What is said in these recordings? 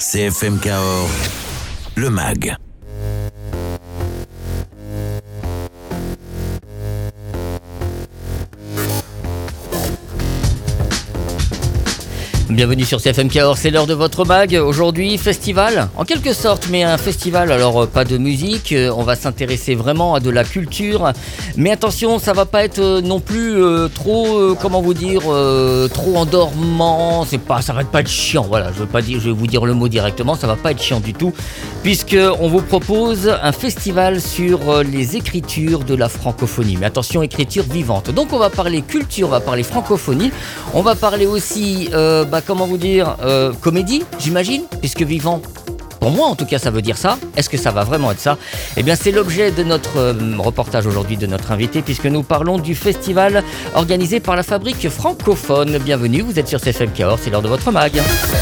CFM Cahors, le MAG. Bienvenue sur CFM Cahors, c'est l'heure de votre mag. Aujourd'hui, festival, en quelque sorte, mais un festival, alors pas de musique, on va s'intéresser vraiment à de la culture. Mais attention, ça va pas être non plus trop, trop endormant, ça va pas être chiant, voilà, je vais vous dire le mot directement, ça va pas être chiant du tout, puisqu'on vous propose un festival sur les écritures de la francophonie. Mais attention, écriture vivante. Donc on va parler culture, on va parler francophonie, on va parler aussi... comédie, j'imagine, puisque vivant, pour moi en tout cas ça veut dire ça. Est-ce que ça va vraiment être ça ? Eh bien c'est l'objet de notre reportage aujourd'hui, de notre invité, puisque nous parlons du festival organisé par la Fabrique francophone. Bienvenue, vous êtes sur CFM Cahors, c'est l'heure de votre mag.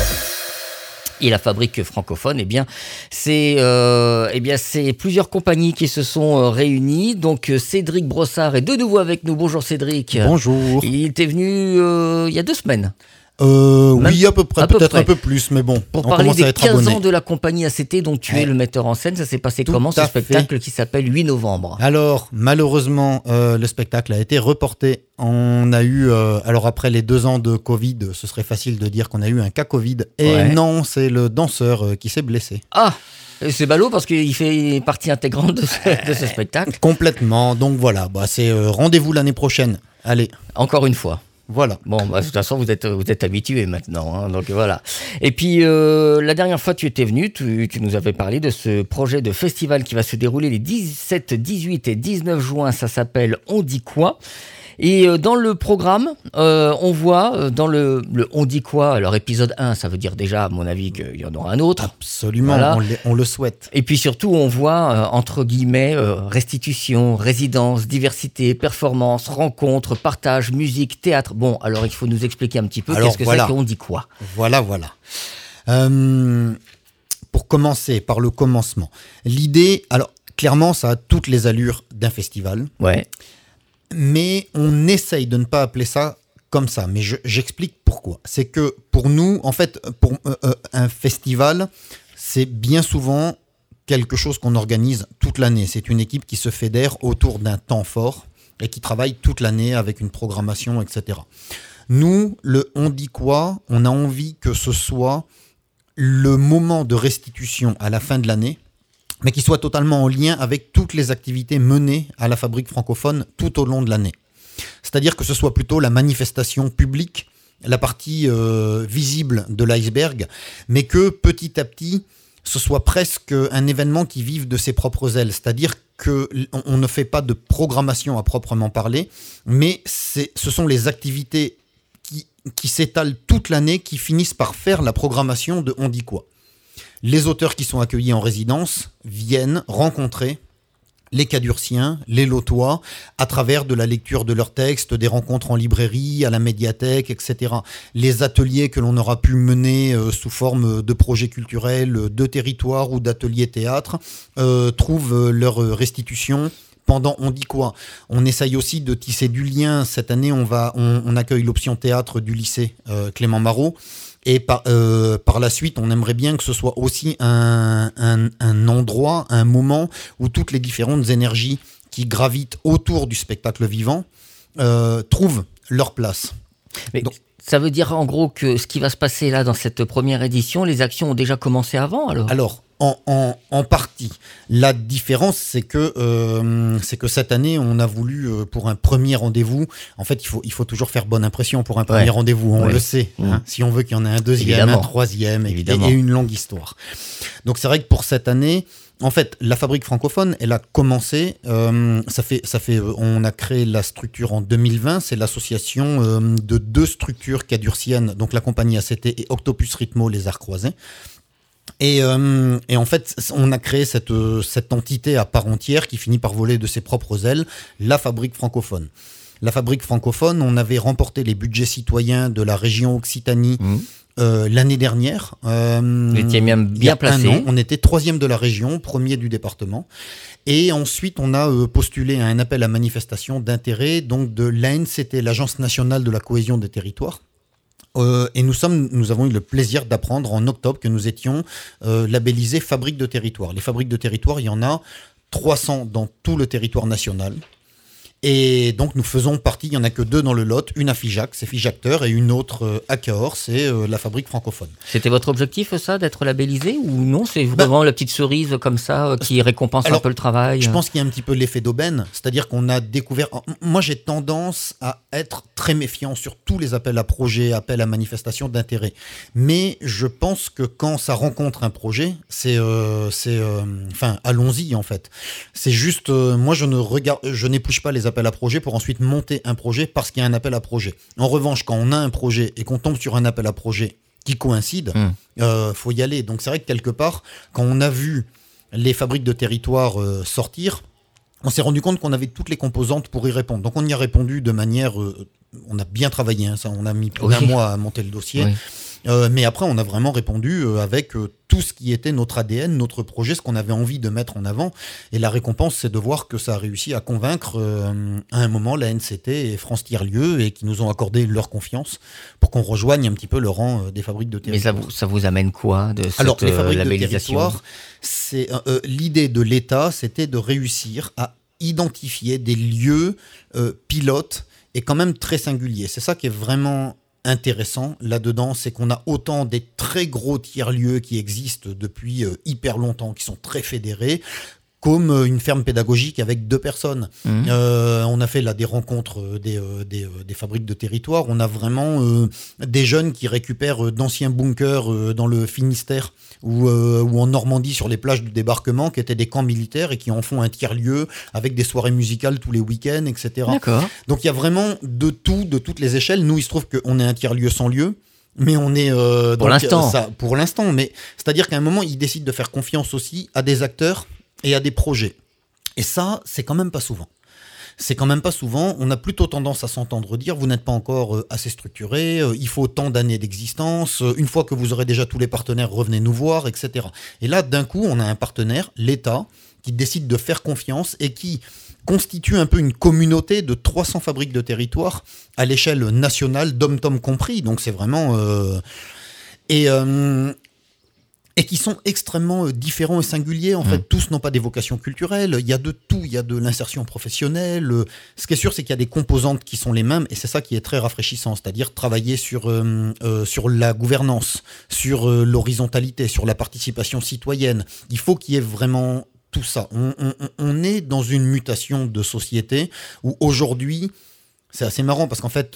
Et la Fabrique francophone, c'est plusieurs compagnies qui se sont réunies. Donc Cédric Brossard est de nouveau avec nous. Bonjour Cédric. Bonjour. Il était venu il y a 2 semaines. Oui, à peu près, peut-être un peu plus, mais bon, pour on parler commence des à être 15 abonné. ans de la compagnie ACT dont tu es le metteur en scène. Ça s'est passé comment ce spectacle qui s'appelle 8 novembre ? Alors, malheureusement, le spectacle a été reporté. On a eu, alors après les 2 ans de Covid, ce serait facile de dire qu'on a eu un cas Covid. Et non, c'est le danseur qui s'est blessé. Ah, c'est ballot parce qu'il fait partie intégrante de ce spectacle. Complètement, donc voilà, c'est rendez-vous l'année prochaine. Allez. Encore une fois. Voilà. Bon, de toute façon, vous êtes habitués maintenant, hein, donc voilà. Et puis, la dernière fois, tu étais venu, tu nous avais parlé de ce projet de festival qui va se dérouler les 17, 18 et 19 juin. Ça s'appelle On dit quoi ? Et dans le programme, on voit dans le On dit quoi ? Alors épisode 1, ça veut dire déjà, à mon avis, qu'il y en aura un autre. Absolument, voilà. On le souhaite. Et puis surtout, on voit, entre guillemets, restitution, résidence, diversité, performance, rencontre, partage, musique, théâtre. Bon, alors il faut nous expliquer un petit peu qu'est-ce que c'est qu'on dit quoi ? Voilà. Pour commencer, par le commencement. L'idée, alors clairement, ça a toutes les allures d'un festival. Ouais. Mais on essaye de ne pas appeler ça comme ça. Mais j'explique pourquoi. C'est que pour nous, en fait, pour un festival, c'est bien souvent quelque chose qu'on organise toute l'année. C'est une équipe qui se fédère autour d'un temps fort et qui travaille toute l'année avec une programmation, etc. Nous, On dit quoi ? On a envie que ce soit le moment de restitution à la fin de l'année, mais qui soit totalement en lien avec toutes les activités menées à la Fabrique francophone tout au long de l'année. C'est-à-dire que ce soit plutôt la manifestation publique, la partie visible de l'iceberg, mais que petit à petit, ce soit presque un événement qui vive de ses propres ailes. C'est-à-dire qu'on ne fait pas de programmation à proprement parler, mais ce sont les activités qui s'étalent toute l'année qui finissent par faire la programmation de On dit quoi ? Les auteurs qui sont accueillis en résidence viennent rencontrer les Cadurciens, les Lotois, à travers de la lecture de leurs textes, des rencontres en librairie, à la médiathèque, etc. Les ateliers que l'on aura pu mener sous forme de projets culturels, de territoires ou d'ateliers théâtre trouvent leur restitution. Pendant On dit quoi ? On essaye aussi de tisser du lien. Cette année, on accueille l'option théâtre du lycée Clément Marot. Et par la suite, on aimerait bien que ce soit aussi un endroit, un moment où toutes les différentes énergies qui gravitent autour du spectacle vivant trouvent leur place. Mais donc, ça veut dire en gros que ce qui va se passer là dans cette première édition, les actions ont déjà commencé avant alors ? En partie. La différence, c'est que cette année, on a voulu, pour un premier rendez-vous, en fait, il faut toujours faire bonne impression pour un premier rendez-vous, on le sait. Hein, si on veut qu'il y en ait un deuxième, un troisième, et une longue histoire. Donc c'est vrai que pour cette année, en fait, la Fabrique francophone, elle a commencé, on a créé la structure en 2020, c'est l'association de 2 structures cadurciennes, donc la compagnie ACT et Octopus Rythmo, les arts croisés. Et en fait, on a créé cette entité à part entière qui finit par voler de ses propres ailes, la Fabrique francophone. La Fabrique francophone, on avait remporté les budgets citoyens de la région Occitanie l'année dernière. Vous étiez bien placé. On était 3e de la région, 1er du département. Et ensuite, on a postulé à un appel à manifestation d'intérêt donc de l'ANCT, l'Agence nationale de la cohésion des territoires, Et nous avons eu le plaisir d'apprendre en octobre que nous étions labellisés Fabrique de territoire. Les fabriques de territoire, il y en a 300 dans tout le territoire national. Et donc nous faisons partie, il n'y en a que 2 dans le Lot, une à Figeac, c'est Figacteur, et une autre à Cahors, c'est la fabrique francophone. C'était votre objectif, ça, d'être labellisé, ou non? C'est vraiment la petite cerise comme ça qui récompense un peu le travail? Je pense qu'il y a un petit peu l'effet d'aubaine, c'est-à-dire qu'on a découvert... Moi j'ai tendance à être très méfiant sur tous les appels à projets, appels à manifestations d'intérêt. Mais je pense que quand ça rencontre un projet, allons-y en fait. C'est juste, moi je n'épluche pas les appel à projet pour ensuite monter un projet parce qu'il y a un appel à projet. En revanche, quand on a un projet et qu'on tombe sur un appel à projet qui coïncide, faut y aller. Donc c'est vrai que quelque part, quand on a vu les fabriques de territoire sortir, on s'est rendu compte qu'on avait toutes les composantes pour y répondre. Donc on y a répondu de manière... on a bien travaillé, hein, ça, on a mis plus d'un mois à monter le dossier. Oui. Mais après, on a vraiment répondu avec tout ce qui était notre ADN, notre projet, ce qu'on avait envie de mettre en avant. Et la récompense, c'est de voir que ça a réussi à convaincre à un moment la NCT et France Tiers-Lieux et qui nous ont accordé leur confiance pour qu'on rejoigne un petit peu le rang des fabriques de territoire. Mais ça vous amène quoi de cette Alors, les fabriques labellisation? de territoire, l'idée de l'État, c'était de réussir à identifier des lieux pilotes et quand même très singuliers. C'est ça qui est vraiment intéressant là-dedans, c'est qu'on a autant des très gros tiers-lieux qui existent depuis hyper longtemps, qui sont très fédérés, comme une ferme pédagogique avec 2 personnes. On a fait là des rencontres des fabriques de territoire. On a vraiment des jeunes qui récupèrent d'anciens bunkers dans le Finistère ou en Normandie sur les plages du débarquement, qui étaient des camps militaires et qui en font un tiers-lieu avec des soirées musicales tous les week-ends, etc. D'accord. Donc il y a vraiment de tout, de toutes les échelles. Nous, il se trouve qu'on est un tiers-lieu sans lieu. Mais on est pour l'instant, mais c'est-à-dire qu'à un moment, ils décident de faire confiance aussi à des acteurs et à des projets. Et ça, c'est quand même pas souvent. On a plutôt tendance à s'entendre dire, vous n'êtes pas encore assez structuré, il faut tant d'années d'existence, une fois que vous aurez déjà tous les partenaires, revenez nous voir, etc. Et là, d'un coup, on a un partenaire, l'État, qui décide de faire confiance et qui constitue un peu une communauté de 300 fabriques de territoire à l'échelle nationale, dom-tom compris. Donc c'est vraiment... et qui sont extrêmement différents et singuliers. En fait, tous n'ont pas des vocations culturelles. Il y a de tout. Il y a de l'insertion professionnelle. Ce qui est sûr, c'est qu'il y a des composantes qui sont les mêmes, et c'est ça qui est très rafraîchissant, c'est-à-dire travailler sur la gouvernance, sur l'horizontalité, sur la participation citoyenne. Il faut qu'il y ait vraiment tout ça. On est dans une mutation de société où aujourd'hui, c'est assez marrant parce qu'en fait,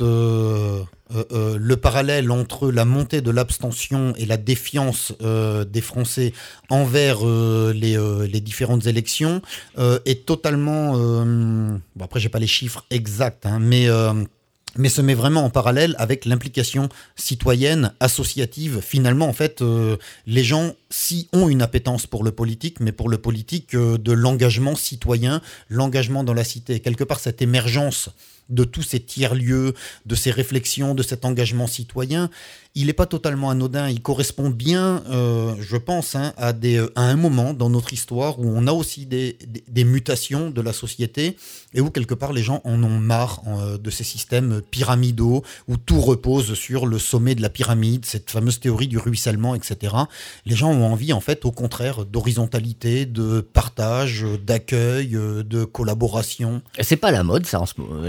le parallèle entre la montée de l'abstention et la défiance des Français envers les différentes élections est totalement... bon, après, j'ai pas les chiffres exacts, hein, mais se met vraiment en parallèle avec l'implication citoyenne, associative. Finalement, en fait, les gens, si ont une appétence pour le politique, mais pour le politique de l'engagement citoyen, l'engagement dans la cité. Quelque part, cette émergence de tous ces tiers-lieux, de ces réflexions, de cet engagement citoyen, il n'est pas totalement anodin. Il correspond bien, je pense, hein, à un moment dans notre histoire où on a aussi des mutations de la société et où, quelque part, les gens en ont marre de ces systèmes pyramidaux où tout repose sur le sommet de la pyramide, cette fameuse théorie du ruissellement, etc. Les gens ont envie, en fait, au contraire, d'horizontalité, de partage, d'accueil, de collaboration. C'est pas la mode, ça, en ce moment.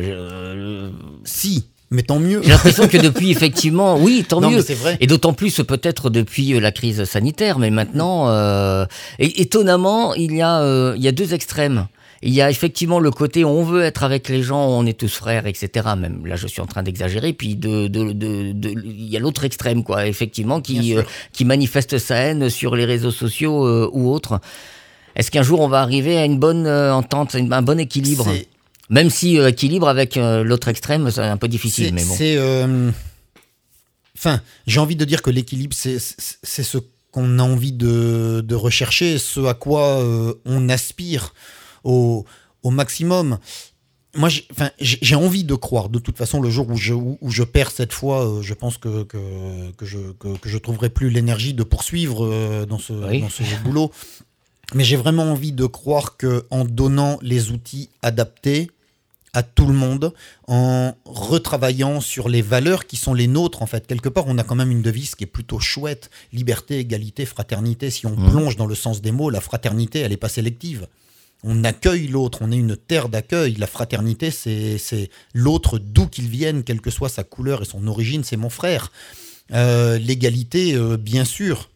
Si, mais tant mieux. J'ai l'impression que depuis, effectivement, oui, tant mieux. Mais c'est vrai. Et d'autant plus peut-être depuis la crise sanitaire, mais maintenant, étonnamment, il y a 2 extrêmes. Il y a effectivement le côté on veut être avec les gens, on est tous frères, etc. Même là, je suis en train d'exagérer. Puis il y a l'autre extrême, quoi, effectivement, qui manifeste sa haine sur les réseaux sociaux ou autres. Est-ce qu'un jour on va arriver à une bonne entente, un bon équilibre ? Même si équilibre avec l'autre extrême, c'est un peu difficile, mais bon. J'ai envie de dire que l'équilibre, c'est ce qu'on a envie de rechercher, ce à quoi on aspire au maximum. Moi, j'ai envie de croire. De toute façon, le jour où je perds cette foi, je pense que je trouverai plus l'énergie de poursuivre dans ce boulot. Mais j'ai vraiment envie de croire qu'en donnant les outils adaptés à tout le monde en retravaillant sur les valeurs qui sont les nôtres en fait. Quelque part, on a quand même une devise qui est plutôt chouette, liberté, égalité, fraternité. Si on plonge dans le sens des mots, la fraternité, elle n'est pas sélective. On accueille l'autre, on est une terre d'accueil. La fraternité, c'est l'autre d'où qu'il vienne, quelle que soit sa couleur et son origine, c'est mon frère. L'égalité, bien sûr.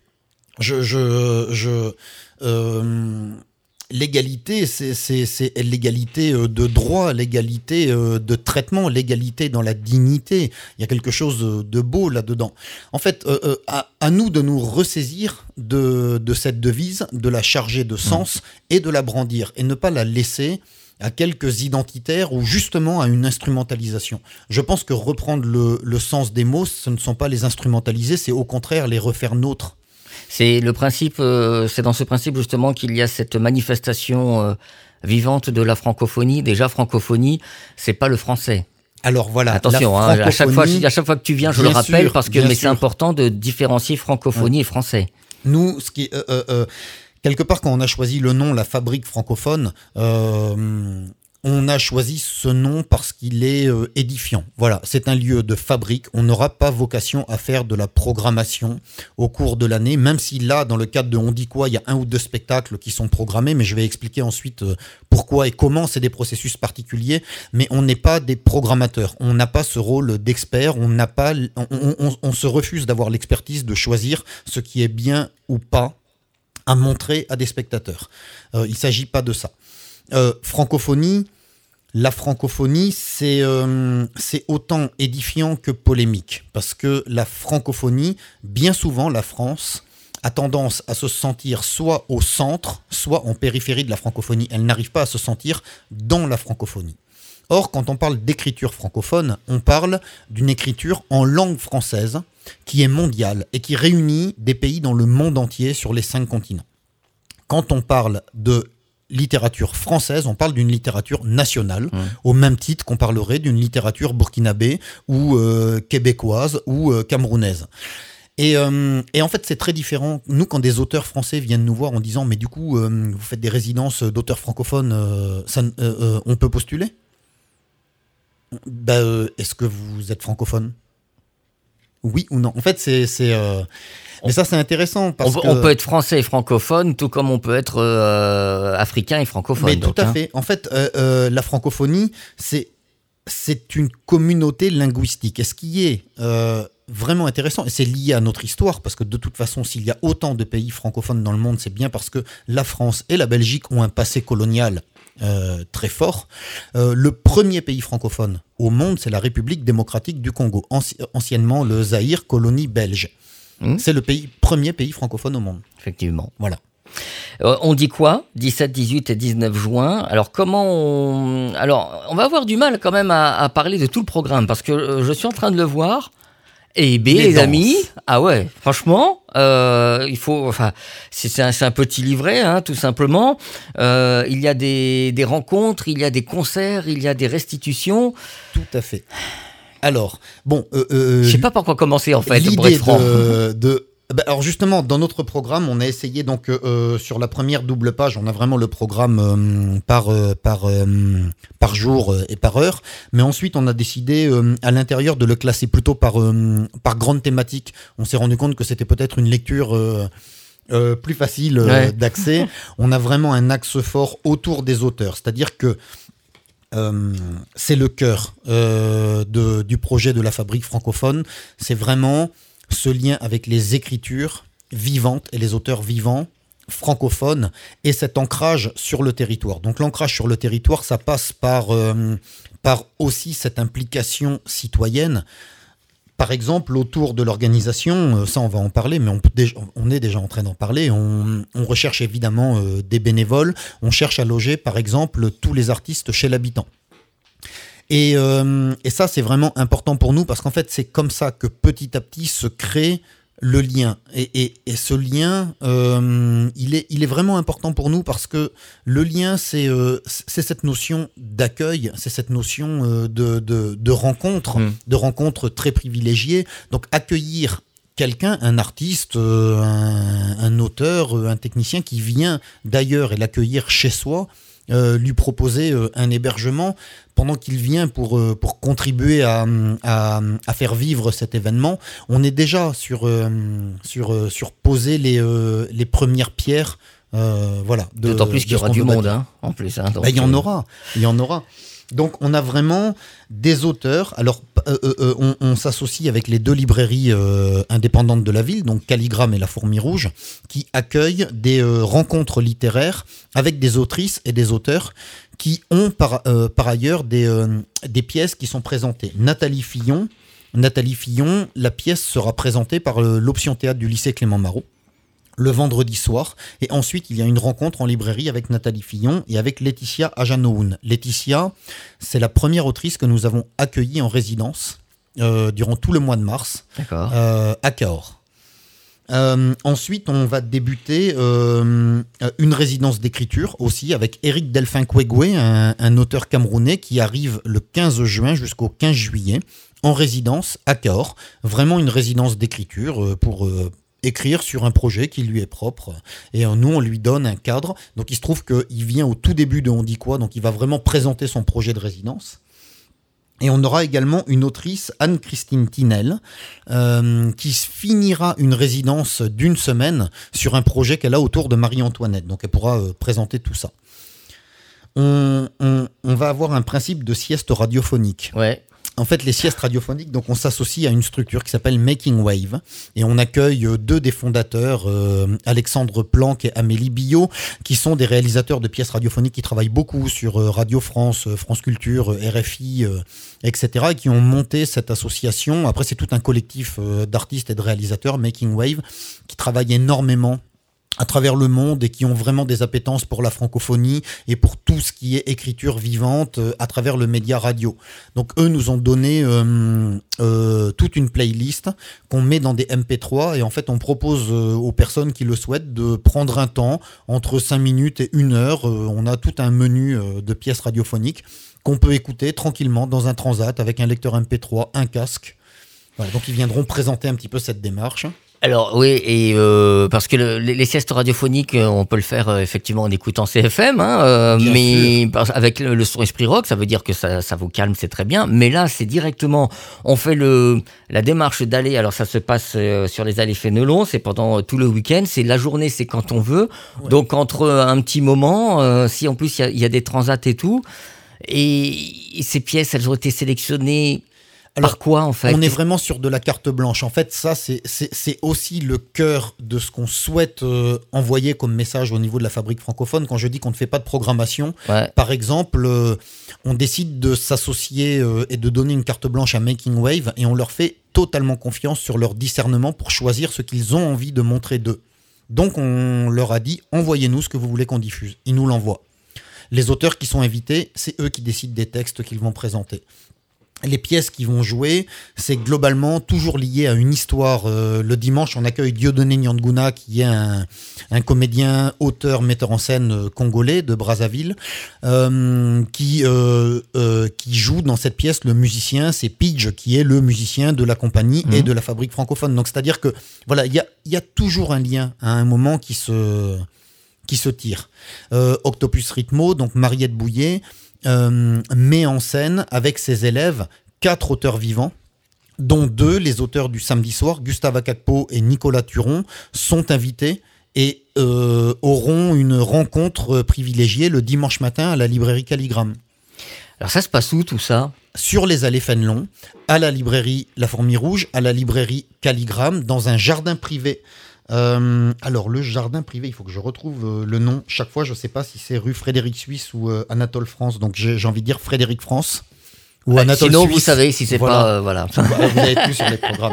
L'égalité, c'est l'égalité de droit, l'égalité de traitement, l'égalité dans la dignité. Il y a quelque chose de beau là-dedans. En fait, à nous de nous ressaisir de cette devise, de la charger de sens et de la brandir, et ne pas la laisser à quelques identitaires ou justement à une instrumentalisation. Je pense que reprendre le sens des mots, ce ne sont pas les instrumentaliser, c'est au contraire les refaire nôtres. C'est le principe, c'est dans ce principe justement qu'il y a cette manifestation vivante de la francophonie. Déjà, francophonie, c'est pas le français. Alors voilà. Attention, à chaque fois que tu viens, je le rappelle, parce que c'est important de différencier francophonie et français. Nous, quelque part, quand on a choisi le nom La Fabrique francophone, on a choisi ce nom parce qu'il est édifiant. Voilà, c'est un lieu de fabrique. On n'aura pas vocation à faire de la programmation au cours de l'année, même si là, dans le cadre de On dit quoi, il y a 1 ou 2 spectacles qui sont programmés, mais je vais expliquer ensuite pourquoi et comment. C'est des processus particuliers, mais on n'est pas des programmateurs. On n'a pas ce rôle d'expert. On se refuse d'avoir l'expertise de choisir ce qui est bien ou pas à montrer à des spectateurs. Il ne s'agit pas de ça. La francophonie, c'est autant édifiant que polémique, parce que la francophonie, bien souvent, la France a tendance à se sentir soit au centre, soit en périphérie de la francophonie. Elle n'arrive pas à se sentir dans la francophonie. Or, quand on parle d'écriture francophone, on parle d'une écriture en langue française qui est mondiale et qui réunit des pays dans le monde entier sur les 5 continents. Quand on parle de littérature française, on parle d'une littérature nationale, au même titre qu'on parlerait d'une littérature burkinabé ou québécoise ou camerounaise. Et en fait, c'est très différent. Nous, quand des auteurs français viennent nous voir en disant « Mais du coup, vous faites des résidences d'auteurs francophones, on peut postuler ?» Est-ce que vous êtes francophone ? Oui ou non ? En fait, mais ça, c'est intéressant. On peut être français et francophone, tout comme on peut être africain et francophone. Mais tout à fait. En fait, la francophonie, c'est une communauté linguistique. Et ce qui est vraiment intéressant, et c'est lié à notre histoire, parce que de toute façon, s'il y a autant de pays francophones dans le monde, c'est bien parce que la France et la Belgique ont un passé colonial très fort. Le premier pays francophone au monde, c'est la République démocratique du Congo, anciennement le Zaïre, colonie belge. C'est le premier pays francophone au monde. Effectivement. Voilà. On dit quoi ? 17, 18 et 19 juin. Alors, on va avoir du mal quand même à parler de tout le programme, parce que je suis en train de le voir. Et les amis, ah ouais, franchement, c'est un petit livret, hein, tout simplement. Il y a des rencontres, il y a des concerts, il y a des restitutions. Tout à fait. Alors, bon... je sais pas par quoi commencer, en fait, pour être franc. Alors justement, dans notre programme, on a essayé, donc sur la première double page, on a vraiment le programme par jour et par heure, mais ensuite on a décidé à l'intérieur de le classer plutôt par grande thématique. On s'est rendu compte que c'était peut-être une lecture plus facile d'accès. On a vraiment un axe fort autour des auteurs, c'est-à-dire que c'est le cœur du projet de la Fabrique francophone, c'est vraiment ce lien avec les écritures vivantes et les auteurs vivants francophones et cet ancrage sur le territoire. Donc l'ancrage sur le territoire, ça passe par aussi cette implication citoyenne. Par exemple, autour de l'organisation, ça on va en parler, mais on est déjà en train d'en parler, on recherche évidemment des bénévoles, on cherche à loger par exemple tous les artistes chez l'habitant. Et ça, c'est vraiment important pour nous parce qu'en fait, c'est comme ça que petit à petit se crée le lien. Et ce lien, il est vraiment important pour nous parce que le lien, c'est cette notion d'accueil, c'est cette notion de rencontre très privilégiée. Donc, accueillir quelqu'un, un artiste, un auteur, un technicien qui vient d'ailleurs et l'accueillir chez soi, lui proposer un hébergement pendant qu'il vient pour contribuer à faire vivre cet événement. On est déjà sur poser les premières pierres. D'autant plus qu'il y aura du monde, en plus. Il y en aura. Donc on a vraiment des auteurs. Alors on s'associe avec les 2 librairies indépendantes de la ville, donc Calligramme et La Fourmi Rouge, qui accueillent des rencontres littéraires avec des autrices et des auteurs qui ont par ailleurs des pièces qui sont présentées. Nathalie Fillon, la pièce sera présentée par l'Option Théâtre du lycée Clément Marot le vendredi soir. Et ensuite, il y a une rencontre en librairie avec Nathalie Fillon et avec Laetitia Ajanoun. Laetitia, c'est la première autrice que nous avons accueillie en résidence durant tout le mois de mars. D'accord. À Cahors. Ensuite, on va débuter une résidence d'écriture aussi avec Éric Delphin Kwegwe, un auteur camerounais qui arrive le 15 juin jusqu'au 15 juillet en résidence à Cahors. Vraiment une résidence d'écriture pour écrire sur un projet qui lui est propre. Et nous, on lui donne un cadre. Donc, il se trouve qu'il vient au tout début de On dit quoi, donc il va vraiment présenter son projet de résidence. Et on aura également une autrice, Anne-Christine Tinel, qui finira une résidence d'1 semaine sur un projet qu'elle a autour de Marie-Antoinette. Donc, elle pourra présenter tout ça. On va avoir un principe de sieste radiophonique. Ouais. En fait, les siestes radiophoniques, donc on s'associe à une structure qui s'appelle Making Wave et on accueille 2 des fondateurs, Alexandre Planck et Amélie Billot, qui sont des réalisateurs de pièces radiophoniques qui travaillent beaucoup sur Radio France, France Culture, RFI, etc. et qui ont monté cette association. Après, c'est tout un collectif d'artistes et de réalisateurs, Making Wave, qui travaille énormément à travers le monde et qui ont vraiment des appétences pour la francophonie et pour tout ce qui est écriture vivante à travers le média radio. Donc eux nous ont donné toute une playlist qu'on met dans des MP3 et en fait on propose aux personnes qui le souhaitent de prendre un temps entre 5 minutes et 1 heure. On a tout un menu de pièces radiophoniques qu'on peut écouter tranquillement dans un transat avec un lecteur MP3, un casque. Voilà, donc ils viendront présenter un petit peu cette démarche. Alors oui, et parce que les siestes radiophoniques, on peut le faire effectivement en écoutant CFM, mais avec le son esprit rock, ça veut dire que ça vous calme, c'est très bien. Mais là, c'est directement, on fait la démarche d'aller. Alors ça se passe sur les allées Fénelon, c'est pendant tout le week-end, c'est la journée, c'est quand on veut. Ouais. Donc entre un petit moment, si en plus il y a des transats et tout, et ces pièces, elles ont été sélectionnées. Alors, par quoi en fait ? On est vraiment sur de la carte blanche. En fait, ça, c'est aussi le cœur de ce qu'on souhaite envoyer comme message au niveau de la Fabrique francophone. Quand je dis qu'on ne fait pas de programmation, ouais. Par exemple, on décide de s'associer et de donner une carte blanche à Making Wave et on leur fait totalement confiance sur leur discernement pour choisir ce qu'ils ont envie de montrer d'eux. Donc, on leur a dit, envoyez-nous ce que vous voulez qu'on diffuse. Ils nous l'envoient. Les auteurs qui sont invités, c'est eux qui décident des textes qu'ils vont présenter. Les pièces qui vont jouer, c'est globalement toujours lié à une histoire. Le dimanche, on accueille Dieudonné Nyanguna, qui est un comédien, auteur, metteur en scène congolais de Brazzaville, qui joue dans cette pièce. Le musicien, c'est Pidge, qui est le musicien de la compagnie et de la Fabrique francophone. Donc, c'est-à-dire que voilà, il y a toujours un lien à un moment qui se tire. Octopus Rhythmo, donc Mariette Bouillet, met en scène avec ses élèves 4 auteurs vivants, dont 2, les auteurs du samedi soir, Gustave Akakpo et Nicolas Turon, sont invités et auront une rencontre privilégiée le dimanche matin à la librairie Calligramme. Alors ça se passe où tout ça ? Sur les allées Fénelon, à la librairie La Fourmi Rouge, à la librairie Calligramme, dans un jardin privé. Alors le jardin privé, il faut que je retrouve le nom. Chaque fois, je ne sais pas si c'est rue Frédéric Suisse ou Anatole France. Donc j'ai envie de dire Frédéric France ou Anatole sinon, Suisse. Vous savez si c'est pas voilà. Vous avez tout sur les programmes.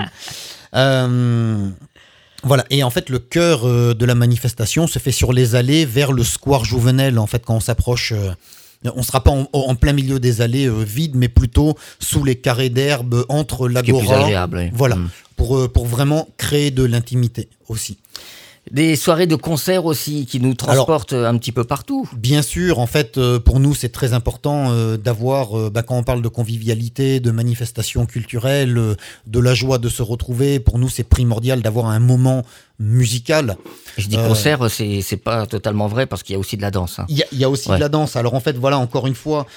Voilà. Et en fait, le cœur de la manifestation se fait sur les allées vers le square Jouvenel. En fait, quand on s'approche. On ne sera pas en plein milieu des allées vides, mais plutôt sous les carrés d'herbe entre l'agora. C'est plus agréable. Oui. Voilà, pour vraiment créer de l'intimité aussi. Des soirées de concert aussi qui nous transportent un petit peu partout. Bien sûr, en fait, pour nous, c'est très important d'avoir, quand on parle de convivialité, de manifestations culturelles, de la joie de se retrouver, pour nous, c'est primordial d'avoir un moment musical. Je dis concert, c'est pas totalement vrai parce qu'il y a aussi de la danse. Il y a aussi de la danse. Alors en fait, voilà, encore une fois,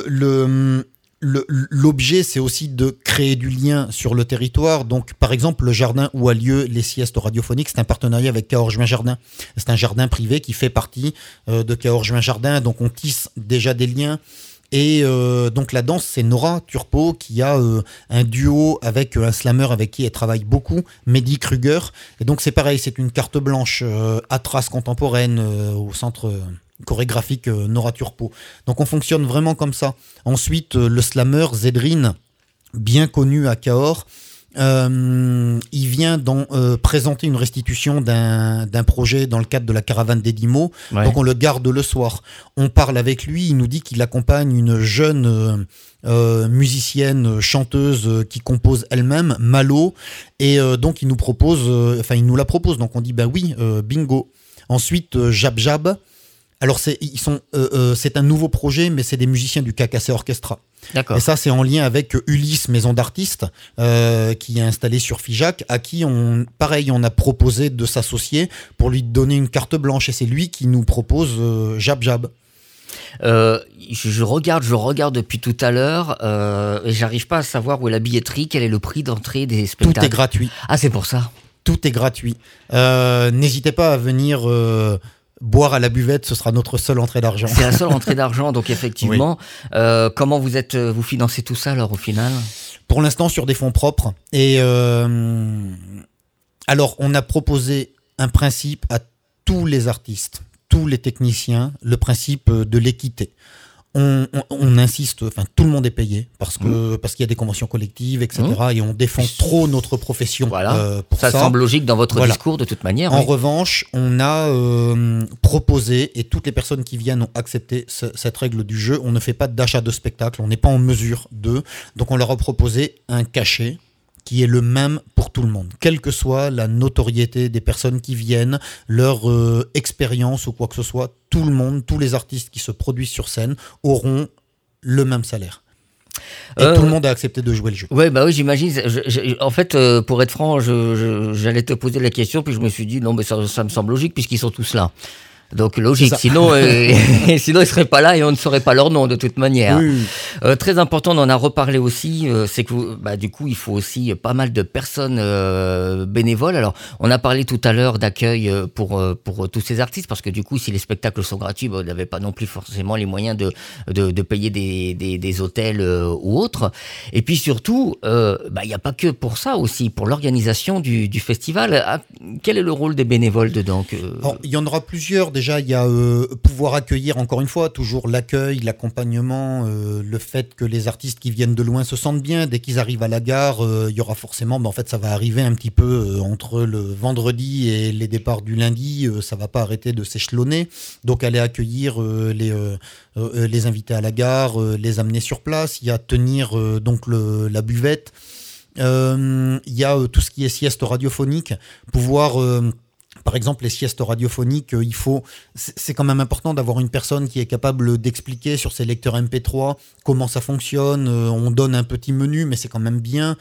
l'objet, c'est aussi de créer du lien sur le territoire. Donc, par exemple, le jardin où a lieu les siestes radiophoniques, c'est un partenariat avec Cahors Juin Jardin. C'est un jardin privé qui fait partie de Cahors Juin Jardin. Donc, on tisse déjà des liens. Et donc, la danse, c'est Nora Turpo qui a un duo avec un slammer avec qui elle travaille beaucoup, Mehdi Kruger. Et donc, c'est pareil, c'est une carte blanche Atras contemporaine au centre chorégraphique Nora Turpo. Donc on fonctionne vraiment comme ça. Ensuite, le slammer Zedrine, bien connu à Cahors, il vient présenter une restitution d'un projet dans le cadre de la caravane des 10 mots. Ouais. Donc on le garde le soir. On parle avec lui, il nous dit qu'il accompagne une jeune musicienne, chanteuse qui compose elle-même, Malo, et donc il nous la propose. Donc on dit oui, bingo. Ensuite, Jab Jab. Alors c'est un nouveau projet, mais c'est des musiciens du KKC Orchestra. D'accord. Et ça, c'est en lien avec Ulysse, maison d'artistes, qui est installée sur Figeac, à qui on a proposé de s'associer pour lui donner une carte blanche. Et c'est lui qui nous propose Jab Jab. Je regarde depuis tout à l'heure et j'arrive pas à savoir où est la billetterie, quel est le prix d'entrée des spectacles. Tout est gratuit. Ah, c'est pour ça. Tout est gratuit. N'hésitez pas à venir boire à la buvette, ce sera notre seule entrée d'argent. C'est la seule entrée d'argent, donc effectivement. Oui. Comment vous financez tout ça alors au final ? Pour l'instant sur des fonds propres. Et alors on a proposé un principe à tous les artistes, tous les techniciens, le principe de l'équité. On insiste, tout le monde est payé parce qu'il y a des conventions collectives, etc. Et on défend trop notre profession. Voilà. Ça semble logique dans votre discours de toute manière. En revanche, on a proposé, et toutes les personnes qui viennent ont accepté cette règle du jeu, on ne fait pas d'achat de spectacle, on n'est pas en mesure de. Donc on leur a proposé un cachet qui est le même pour tout le monde, quelle que soit la notoriété des personnes qui viennent, leur expérience ou quoi que ce soit, tout le monde, tous les artistes qui se produisent sur scène auront le même salaire. Et tout le monde a accepté de jouer le jeu. Oui, j'imagine. En fait, pour être franc, j'allais te poser la question, puis je me suis dit, non, mais ça me semble logique, puisqu'ils sont tous là. Donc logique, sinon ils seraient pas là et on ne saurait pas leur nom de toute manière. Oui. Très important, on en a reparlé aussi, c'est que du coup il faut aussi pas mal de personnes bénévoles. Alors on a parlé tout à l'heure d'accueil pour tous ces artistes, parce que du coup si les spectacles sont gratuits, on n'avait pas non plus forcément les moyens de payer des hôtels ou autres. Et puis surtout, il n'y a pas que pour ça aussi, pour l'organisation du festival. Quel est le rôle des bénévoles dedans Il y en aura plusieurs. Déjà, il y a pouvoir accueillir, encore une fois, toujours l'accueil, l'accompagnement, le fait que les artistes qui viennent de loin se sentent bien. Dès qu'ils arrivent à la gare, il y aura forcément, ça va arriver un petit peu entre le vendredi et les départs du lundi, ça va pas arrêter de s'échelonner. Donc, aller accueillir les invités à la gare, les amener sur place. Il y a tenir la buvette. Il y a tout ce qui est sieste radiophonique, pouvoir... Par exemple, les siestes radiophoniques, c'est quand même important d'avoir une personne qui est capable d'expliquer sur ses lecteurs MP3 comment ça fonctionne. On donne un petit menu, mais c'est quand même bien.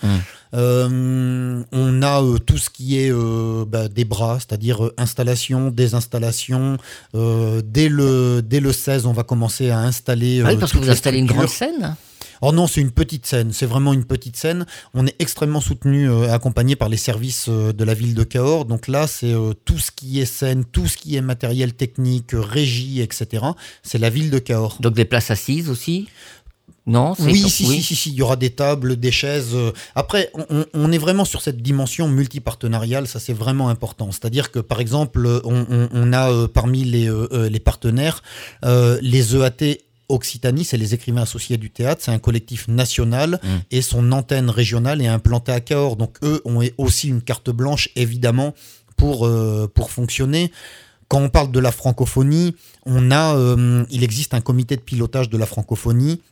On a tout ce qui est des bras, c'est-à-dire installation, désinstallation. Dès le 16, on va commencer à installer... oui, parce que vous installez une grande scène ? Oh non, c'est une petite scène, c'est vraiment une petite scène. On est extrêmement soutenu, accompagné par les services de la ville de Cahors. Donc là, c'est tout ce qui est scène, tout ce qui est matériel technique, régie, etc. C'est la ville de Cahors. Donc des places assises aussi ? Non, oui, il y aura des tables, des chaises. Après, on est vraiment sur cette dimension multipartenariale, ça c'est vraiment important. C'est-à-dire que par exemple, on a parmi les partenaires les EAT Occitanie, c'est les écrivains associés du théâtre, c'est un collectif national et son antenne régionale est implantée à Cahors. Donc eux ont aussi une carte blanche, évidemment, pour fonctionner. Quand on parle de la francophonie, il existe un comité de pilotage de la francophonie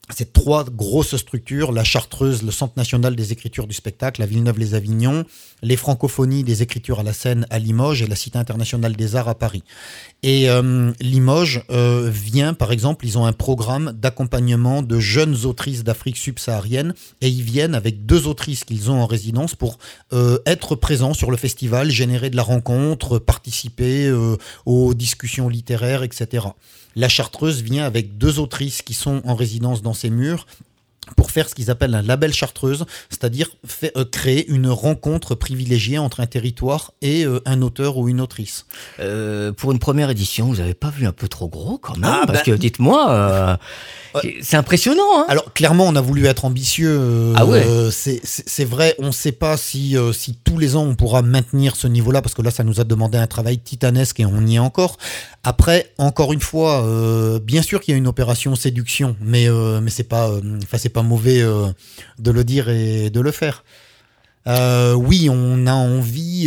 c'est 3 grosses structures, la Chartreuse, le Centre national des écritures du spectacle à Villeneuve-les-Avignon, les Francophonies des écritures à la scène à Limoges et la Cité internationale des arts à Paris. Et Limoges vient, par exemple, ils ont un programme d'accompagnement de jeunes autrices d'Afrique subsaharienne et ils viennent avec 2 autrices qu'ils ont en résidence pour être présents sur le festival, générer de la rencontre, participer aux discussions littéraires, etc. La Chartreuse vient avec 2 autrices qui sont en résidence dans ces murs pour faire ce qu'ils appellent un label Chartreuse, c'est-à-dire créer une rencontre privilégiée entre un territoire et un auteur ou une autrice. Pour une première édition, vous n'avez pas vu un peu trop gros quand même? Parce que dites-moi, c'est impressionnant. Hein. Alors clairement, on a voulu être ambitieux. Ah ouais. C'est vrai, on ne sait pas si tous les ans on pourra maintenir ce niveau-là, parce que là, ça nous a demandé un travail titanesque et on y est encore. Après, encore une fois, bien sûr qu'il y a une opération séduction, mais c'est pas mauvais de le dire et de le faire. Oui, on a envie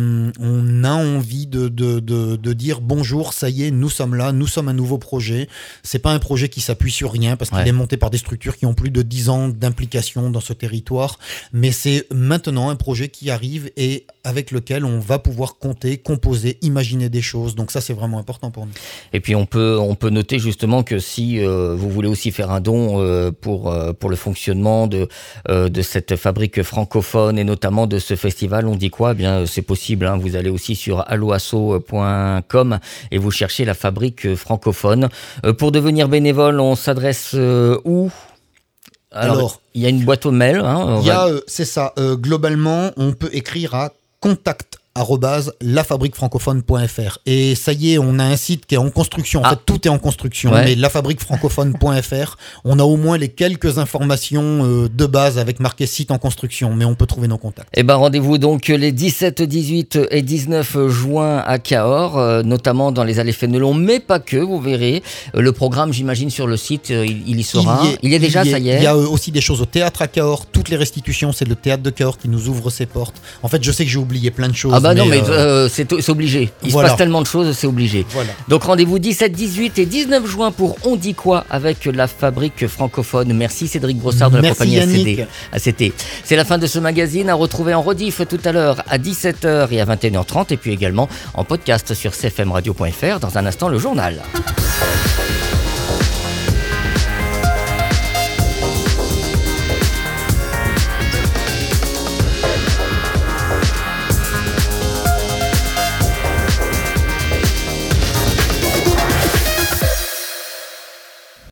de dire bonjour, ça y est, nous sommes là, nous sommes un nouveau projet. C'est pas un projet qui s'appuie sur rien parce qu'il est monté par des structures qui ont plus de 10 ans d'implication dans ce territoire, mais c'est maintenant un projet qui arrive et avec lequel on va pouvoir compter, composer, imaginer des choses. Donc ça, c'est vraiment important pour nous. Et puis on peut noter justement que si vous voulez aussi faire un don pour le fonctionnement de cette fabrique francophone et notamment de ce festival, on dit quoi? Eh bien, c'est possible. Hein. Vous allez aussi sur alloasso.com et vous cherchez la fabrique francophone. Pour devenir bénévole, on s'adresse où? Alors, il y a une boîte aux mails. Hein, c'est ça. Globalement, on peut écrire à contact@lafabriquefrancophone.fr et ça y est, on a un site qui est en construction. En fait, tout est en construction, mais lafabriquefrancophone.fr, on a au moins les quelques informations de base avec marqué site en construction, mais on peut trouver nos contacts. Et ben rendez-vous donc les 17, 18 et 19 juin à Cahors, notamment dans les allées Fénelon, mais pas que, vous verrez. Le programme, j'imagine, sur le site, il y sera. Il y est déjà, ça y est. Il y a aussi des choses au théâtre à Cahors. Toutes les restitutions, c'est le théâtre de Cahors qui nous ouvre ses portes. En fait, je sais que j'ai oublié plein de choses. Ah bah non, mais c'est obligé. Il se passe tellement de choses, c'est obligé. Voilà. Donc rendez-vous 17, 18 et 19 juin pour On dit quoi avec la fabrique francophone. Merci Cédric Brossard de la compagnie ACT. C'est la fin de ce magazine, à retrouver en rediff tout à l'heure à 17h et à 21h30 et puis également en podcast sur cfmradio.fr. Dans un instant, le journal.